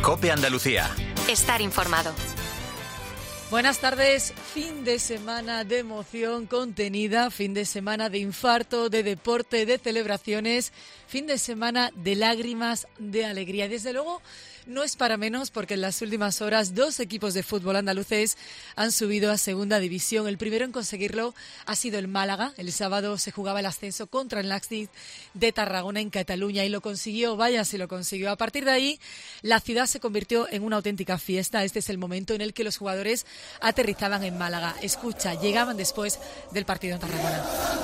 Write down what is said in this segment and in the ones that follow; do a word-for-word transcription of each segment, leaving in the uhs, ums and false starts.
COPE Andalucía. Estar informado. Buenas tardes, fin de semana de emoción contenida, fin de semana de infarto, de deporte, de celebraciones, fin de semana de lágrimas, de alegría. Desde luego, no es para menos porque en las últimas horas dos equipos de fútbol andaluces han subido a segunda división. El primero en conseguirlo ha sido el Málaga. El sábado se jugaba el ascenso contra el Nàstic de Tarragona en Cataluña y lo consiguió, vaya si lo consiguió. A partir de ahí, la ciudad se convirtió en una auténtica fiesta. Este es el momento en el que los jugadores aterrizaban en Málaga. Escucha, llegaban después del partido en Tarragona.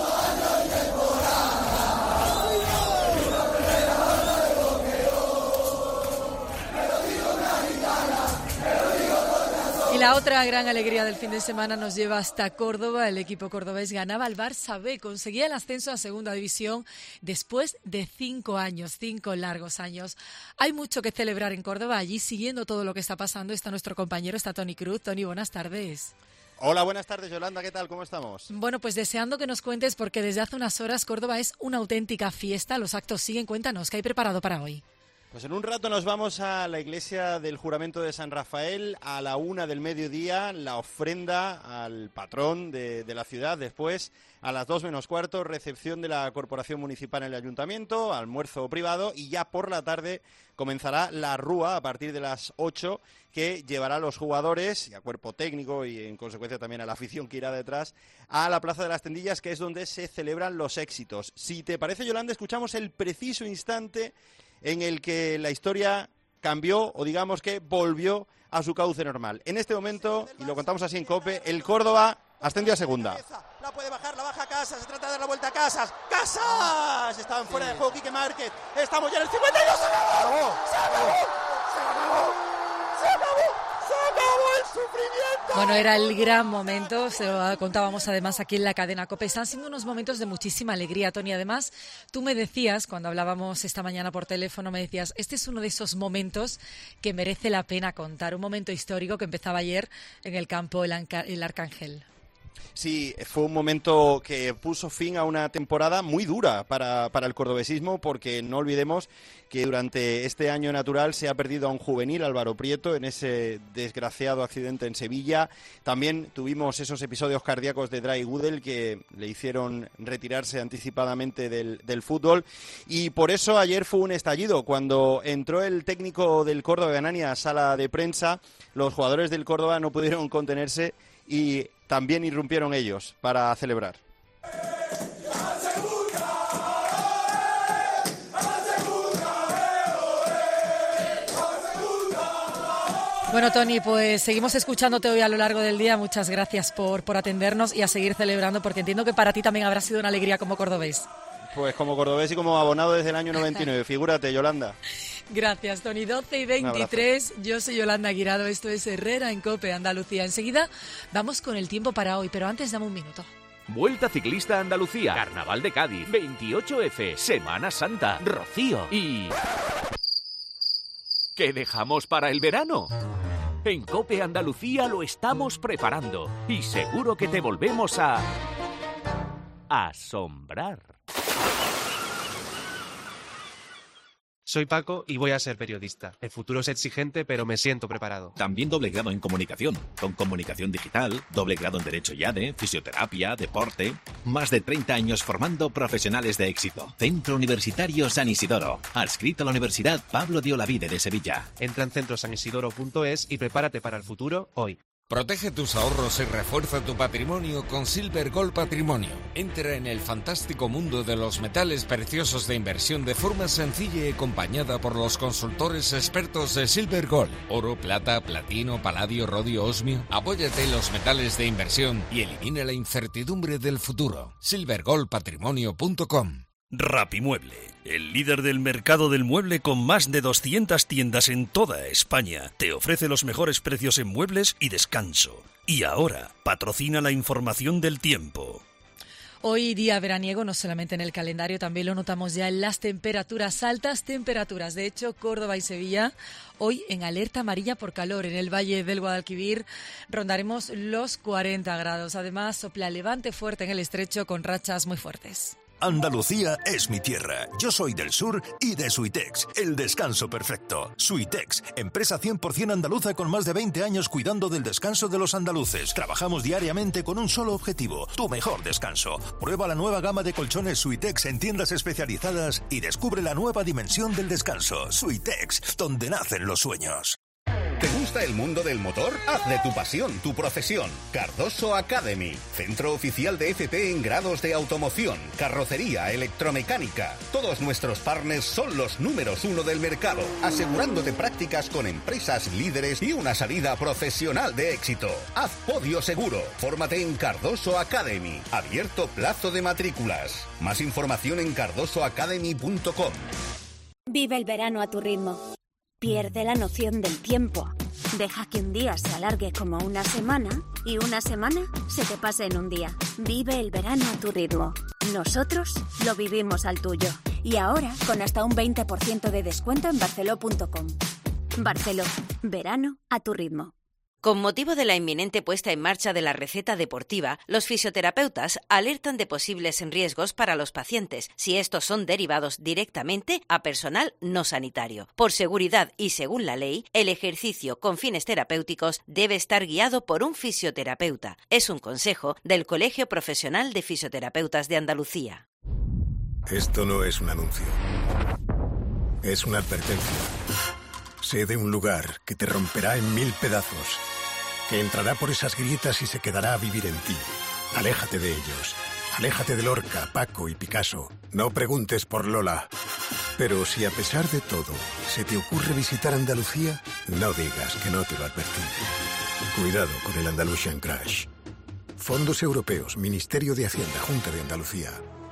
Y la otra gran alegría del fin de semana nos lleva hasta Córdoba. El equipo cordobés ganaba al Barça B, conseguía el ascenso a segunda división después de cinco años, cinco largos años. Hay mucho que celebrar en Córdoba. Allí, siguiendo todo lo que está pasando, está nuestro compañero, está Toni Cruz. Toni, buenas tardes. Hola, buenas tardes, Yolanda. ¿Qué tal? ¿Cómo estamos? Bueno, pues deseando que nos cuentes, porque desde hace unas horas Córdoba es una auténtica fiesta. Los actos siguen. Cuéntanos, ¿qué hay preparado para hoy? Pues en un rato nos vamos a la iglesia del Juramento de San Rafael a la una del mediodía, la ofrenda al patrón de, de la ciudad. Después, a las dos menos cuarto, recepción de la Corporación Municipal en el Ayuntamiento, almuerzo privado y ya por la tarde comenzará la rúa a partir de las ocho que llevará a los jugadores y a cuerpo técnico y en consecuencia también a la afición que irá detrás a la Plaza de las Tendillas, que es donde se celebran los éxitos. Si te parece, Yolanda, escuchamos el preciso instante en el que la historia cambió o digamos que volvió a su cauce normal. En este momento, y lo contamos así en COPE, el Córdoba ascendió a segunda. La puede bajar, la baja Casas, se trata de dar la vuelta a Casas. ¡Casas! Estaban fuera de juego Quique Márquez. Estamos ya en el cincuenta y dos. ¡Se acabó! ¡Se acabó! ¡Se acabó! ¡Se acabó! ¡Se acabó el sufrimiento! Bueno, era el gran momento, se lo contábamos además aquí en la cadena COPE. Están siendo unos momentos de muchísima alegría, Toni. Además, tú me decías, cuando hablábamos esta mañana por teléfono, me decías, este es uno de esos momentos que merece la pena contar. Un momento histórico que empezaba ayer en el campo El, Anca- el Arcángel. Sí, fue un momento que puso fin a una temporada muy dura para, para el cordobesismo, porque no olvidemos que durante este año natural se ha perdido a un juvenil, Álvaro Prieto, en ese desgraciado accidente en Sevilla. También tuvimos esos episodios cardíacos de Dry Gudel que le hicieron retirarse anticipadamente del, del fútbol. Y por eso ayer fue un estallido. Cuando entró el técnico del Córdoba, Ganania, a sala de prensa, los jugadores del Córdoba no pudieron contenerse y también irrumpieron ellos para celebrar. Bueno, Toni, pues seguimos escuchándote hoy a lo largo del día. Muchas gracias por, por atendernos y a seguir celebrando, porque entiendo que para ti también habrá sido una alegría como cordobés. Pues como cordobés y como abonado desde el año noventa y nueve, figúrate, Yolanda. Gracias, Toni. doce y veintitrés, yo soy Yolanda Guirado, esto es Herrera en COPE Andalucía. Enseguida vamos con el tiempo para hoy, pero antes dame un minuto. Vuelta Ciclista a Andalucía, Carnaval de Cádiz, veintiocho efe, Semana Santa, Rocío y... ¿qué dejamos para el verano? En COPE Andalucía lo estamos preparando y seguro que te volvemos a... asombrar. Soy Paco y voy a ser periodista. El futuro es exigente, pero me siento preparado. También doble grado en comunicación, con comunicación digital, doble grado en Derecho y A D E, fisioterapia, deporte. Más de treinta años formando profesionales de éxito. Centro Universitario San Isidoro. Adscrito a la Universidad Pablo de Olavide de Sevilla. Entra en centro san isidoro punto es y prepárate para el futuro hoy. Protege tus ahorros y refuerza tu patrimonio con Silver Gold Patrimonio. Entra en el fantástico mundo de los metales preciosos de inversión de forma sencilla y acompañada por los consultores expertos de Silver Gold. Oro, plata, platino, paladio, rodio, osmio. Apóyate en los metales de inversión y elimina la incertidumbre del futuro. silver gold patrimonio punto com. Rapimueble, el líder del mercado del mueble con más de doscientas tiendas en toda España, te ofrece los mejores precios en muebles y descanso. Y ahora, patrocina la información del tiempo. Hoy día veraniego, no solamente en el calendario, también lo notamos ya en las temperaturas, altas temperaturas. De hecho, Córdoba y Sevilla, hoy en alerta amarilla por calor. En el Valle del Guadalquivir rondaremos los cuarenta grados. Además, sopla levante fuerte en el estrecho con rachas muy fuertes. Andalucía es mi tierra. Yo soy del sur y de Suitex, el descanso perfecto. Suitex, empresa cien por ciento andaluza con más de veinte años cuidando del descanso de los andaluces. Trabajamos diariamente con un solo objetivo, tu mejor descanso. Prueba la nueva gama de colchones Suitex en tiendas especializadas y descubre la nueva dimensión del descanso. Suitex, donde nacen los sueños. ¿Te gusta el mundo del motor? Haz de tu pasión tu profesión. Cardoso Academy, centro oficial de F P en grados de automoción, carrocería, electromecánica. Todos nuestros partners son los números uno del mercado, asegurándote prácticas con empresas líderes y una salida profesional de éxito. Haz podio seguro. Fórmate en Cardoso Academy. Abierto plazo de matrículas. Más información en cardoso academy punto com. Vive el verano a tu ritmo. Pierde la noción del tiempo. Deja que un día se alargue como una semana y una semana se te pase en un día. Vive el verano a tu ritmo. Nosotros lo vivimos al tuyo. Y ahora con hasta un veinte por ciento de descuento en barceló punto com. Barceló. Verano a tu ritmo. Con motivo de la inminente puesta en marcha de la receta deportiva, los fisioterapeutas alertan de posibles riesgos para los pacientes si estos son derivados directamente a personal no sanitario. Por seguridad y según la ley, el ejercicio con fines terapéuticos debe estar guiado por un fisioterapeuta. Es un consejo del Colegio Profesional de Fisioterapeutas de Andalucía. Esto no es un anuncio. Es una advertencia. Sé de un lugar que te romperá en mil pedazos, que entrará por esas grietas y se quedará a vivir en ti. Aléjate de ellos. Aléjate de Lorca, Paco y Picasso. No preguntes por Lola. Pero si a pesar de todo se te ocurre visitar Andalucía, no digas que no te lo advertí. Cuidado con el Andalusian Crash. Fondos Europeos, Ministerio de Hacienda, Junta de Andalucía.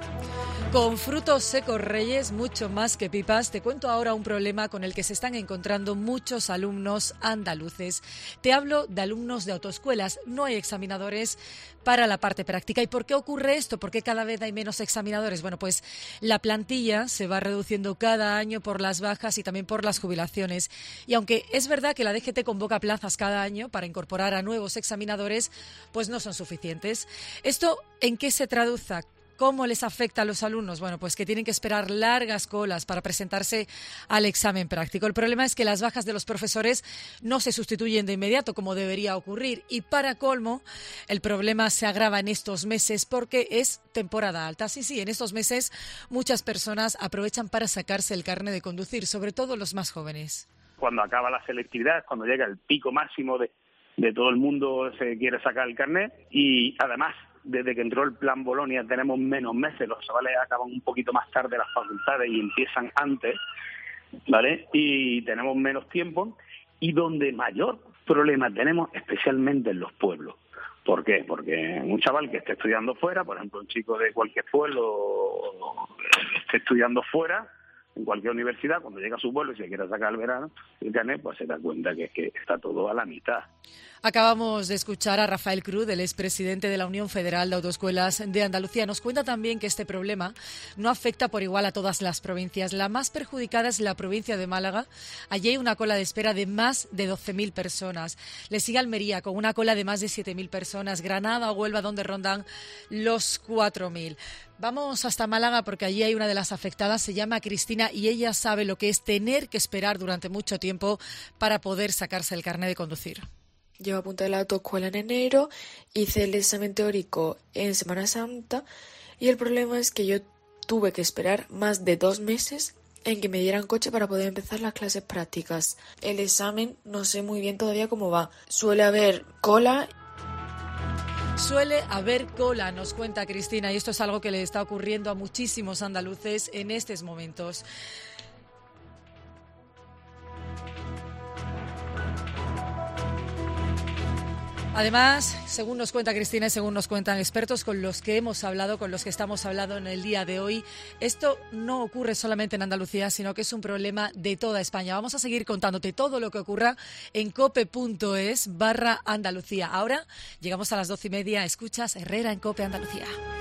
Con frutos secos Reyes, mucho más que pipas, te cuento ahora un problema con el que se están encontrando muchos alumnos andaluces. Te hablo de alumnos de autoescuelas. No hay examinadores para la parte práctica. ¿Y por qué ocurre esto? ¿Por qué cada vez hay menos examinadores? Bueno, pues la plantilla se va reduciendo cada año por las bajas y también por las jubilaciones. Y aunque es verdad que la D G T convoca plazas cada año para incorporar a nuevos examinadores, pues no son suficientes. ¿Esto en qué se traduce? ¿Cómo les afecta a los alumnos? Bueno, pues que tienen que esperar largas colas para presentarse al examen práctico. El problema es que las bajas de los profesores no se sustituyen de inmediato, como debería ocurrir. Y para colmo, el problema se agrava en estos meses porque es temporada alta. Sí, sí, en estos meses muchas personas aprovechan para sacarse el carnet de conducir, sobre todo los más jóvenes. Cuando acaba la selectividad, cuando llega el pico máximo de, de todo el mundo se quiere sacar el carnet y además desde que entró el plan Bolonia tenemos menos meses, los chavales acaban un poquito más tarde las facultades y empiezan antes, ¿vale? Y tenemos menos tiempo y donde mayor problema tenemos especialmente en los pueblos. ¿Por qué? Porque un chaval que esté estudiando fuera, por ejemplo un chico de cualquier pueblo esté estudiando fuera, en cualquier universidad, cuando llega a su pueblo y se quiere sacar el verano, el carnet, pues se da cuenta que, que está todo a la mitad. Acabamos de escuchar a Rafael Cruz, el expresidente de la Unión Federal de Autoescuelas de Andalucía. Nos cuenta también que este problema no afecta por igual a todas las provincias. La más perjudicada es la provincia de Málaga. Allí hay una cola de espera de más de doce mil personas. Le sigue Almería con una cola de más de siete mil personas. Granada o Huelva donde rondan los cuatro mil. Vamos hasta Málaga porque allí hay una de las afectadas, se llama Cristina y ella sabe lo que es tener que esperar durante mucho tiempo para poder sacarse el carnet de conducir. Yo apunté a la autoescuela en enero, hice el examen teórico en Semana Santa y el problema es que yo tuve que esperar más de dos meses en que me dieran coche para poder empezar las clases prácticas. El examen no sé muy bien todavía cómo va. Suele haber cola. Suele haber cola, nos cuenta Cristina, y esto es algo que le está ocurriendo a muchísimos andaluces en estos momentos. Además, según nos cuenta Cristina y según nos cuentan expertos con los que hemos hablado, con los que estamos hablando en el día de hoy, esto no ocurre solamente en Andalucía, sino que es un problema de toda España. Vamos a seguir contándote todo lo que ocurra en cope.es barra Andalucía. Ahora llegamos a las doce y media, escuchas Herrera en Cope Andalucía.